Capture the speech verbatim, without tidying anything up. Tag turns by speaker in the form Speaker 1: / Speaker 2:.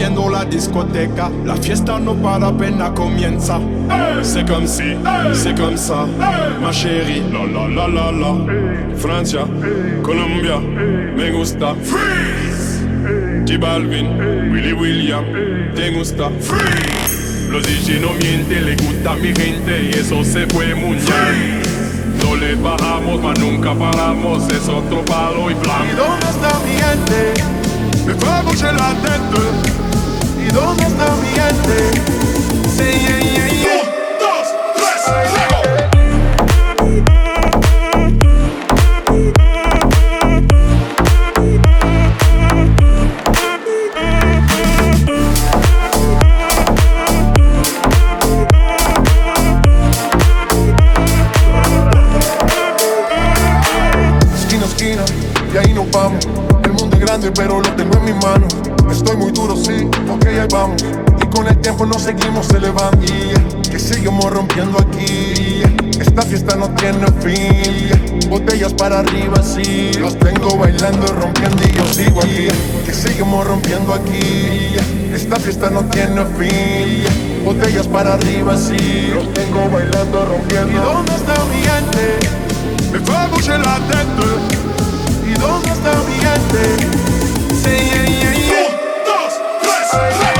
Speaker 1: rompiendo la discoteca. La fiesta no para, apenas comienza. C'est comme si, c'est comme ça, ma chérie. La la la la la. Francia, Colombia, me gusta. Freeze. J Balvin, Willy William, te gusta. Freeze. Los D J no mienten, le gusta a mi gente y eso se fue muy bien. No le bajamos, mas nunca paramos, es otro palo y blanco.
Speaker 2: ¿Y dónde está mi gente?
Speaker 1: Me fais bouger la tête.
Speaker 2: ¿Y dónde está mi gente?
Speaker 1: Sí, yeah, yeah, yeah. Un, dos, tres, lego.
Speaker 2: Esquina, esquina, y ahí nos vamos. El mundo es grande, pero lo tengo en mis manos. Estoy muy duro, sí, ok, ahí vamos. Y con el tiempo nos seguimos elevando. Yeah, que seguimos rompiendo aquí. Yeah, esta fiesta no tiene fin. Yeah, botellas para arriba, sí. Los tengo bailando, rompiendo y yo sigo aquí. Yeah, que seguimos rompiendo aquí. Yeah, esta fiesta no tiene fin. Yeah, botellas para arriba, sí. Los tengo bailando, rompiendo. ¿Y dónde está mi gente?
Speaker 1: Me fais bouger la tête.
Speaker 2: ¿Y dónde está mi gente?
Speaker 1: Sí, yeah, yeah, yeah. Un, dos, tres, lego.